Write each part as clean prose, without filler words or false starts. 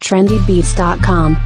trendybeats.com.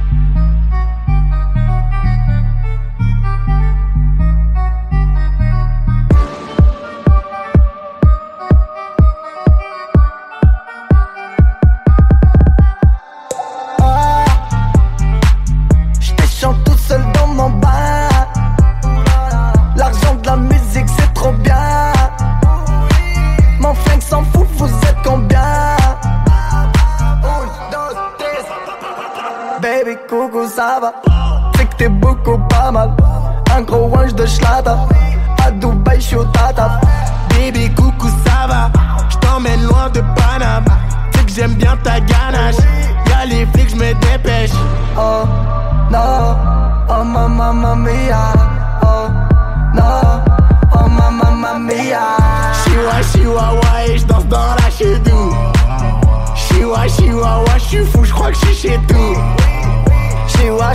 Baby, coucou, ça va? C'est que t'es beaucoup pas mal. Un gros wange de schlata. À Dubaï, j'suis au tata. Baby, coucou, ça va? J't'emmène loin de Paname. C'est que j'aime bien ta ganache. Y'a les flics, j'me dépêche. Oh, non. Oh, mamma mia. Oh, non. Oh, mamma mia. Chihuahua, et j'danse dans la chédou. Chihuahua, j'suis fou, j'crois que j'suis chez tout. Chihuahua.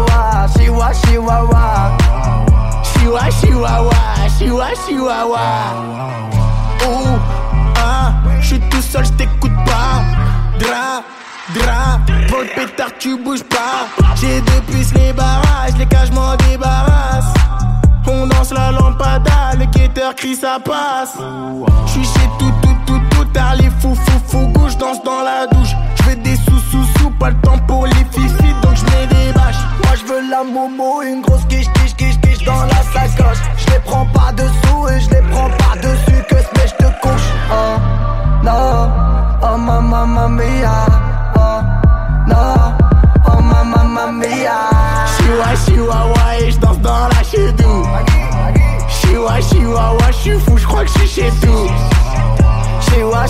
Ouh, ah, j'suis tout seul, j't'écoute pas. Dra, pour le pétard tu bouges pas. J'ai deux puces, les barrages, les cages m'en débarrasse. On danse la lampada, le guetteur crie ça passe. J'suis chez tout, tard les fous, gauche, danse dans la douche. J'veux des sous, pas le temps pour les fifis, donc j'mets des bâches. Moi j'veux la momo, une grosse quiche dans la sacoche. J'les prends pas dessous et j'les prends pas dessus, que ce mec j'te couche. Oh, non, oh mamma mia. Oh, non, oh mamma mia. Chihuahua, et j'danse dans la chédou. Chihuahua, j'suis fou, j'crois que j'suis chez tout. Chihuahua.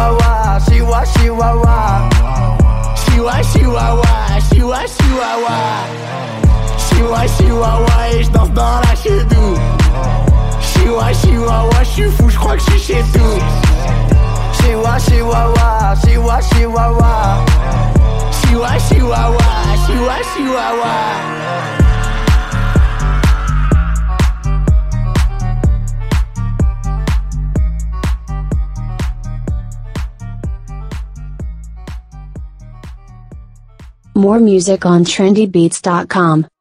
Chihuahua, et j'danse dans la chédou. Chihuahua, j'suis fou, j'crois que j'suis chez tout. Chihuahua. More music on trendybeats.com.